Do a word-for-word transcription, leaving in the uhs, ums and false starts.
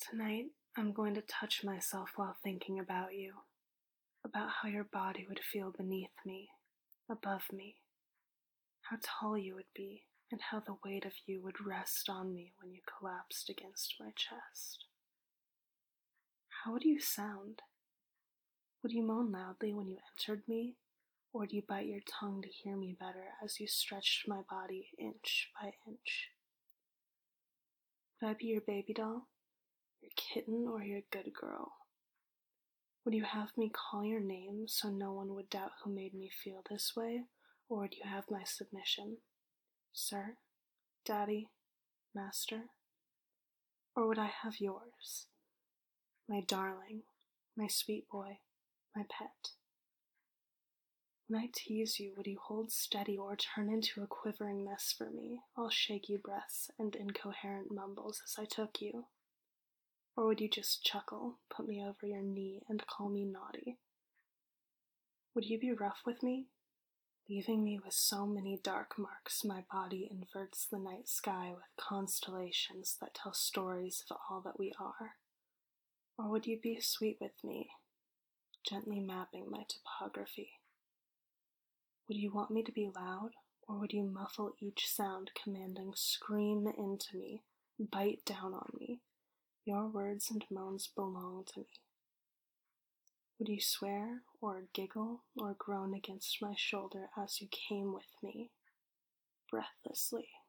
Tonight, I'm going to touch myself while thinking about you, about how your body would feel beneath me, above me, how tall you would be, and how the weight of you would rest on me when you collapsed against my chest. How would you sound? Would you moan loudly when you entered me, or would you bite your tongue to hear me better as you stretched my body inch by inch? Would I be your baby doll, your kitten, or your good girl? Would you have me call your name so no one would doubt who made me feel this way, or would you have my submission? Sir? Daddy? Master? Or would I have yours? My darling, my sweet boy, my pet. When I tease you, would you hold steady or turn into a quivering mess for me, all shaky breaths and incoherent mumbles as I took you? Or would you just chuckle, put me over your knee, and call me naughty? Would you be rough with me, leaving me with so many dark marks my body inverts the night sky with constellations that tell stories of all that we are? Or would you be sweet with me, gently mapping my topography? Would you want me to be loud, or would you muffle each sound commanding scream into me, bite down on me? Your words and moans belong to me. Would you swear, or giggle, or groan against my shoulder as you came with me, breathlessly?